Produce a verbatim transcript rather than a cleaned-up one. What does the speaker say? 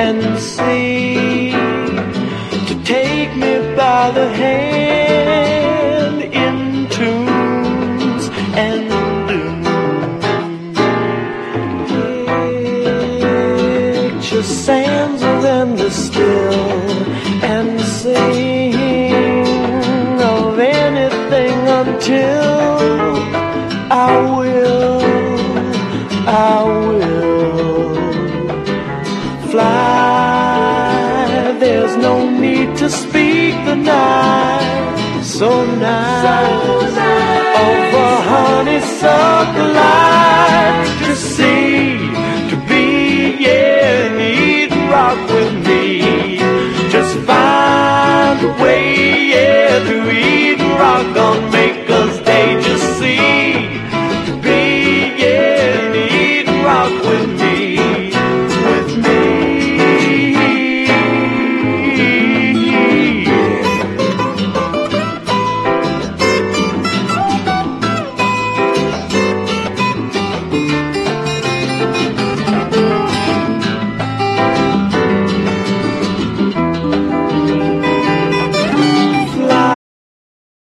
and sea, to take me by the hand in tunes and dunes. Picture sands of endless still and sing of anything until I will, I will fly. There's no need to speak the night so nice, so nice. Of a honeysuckle light to see, to be, yeah, eat and rock with me. Just find a way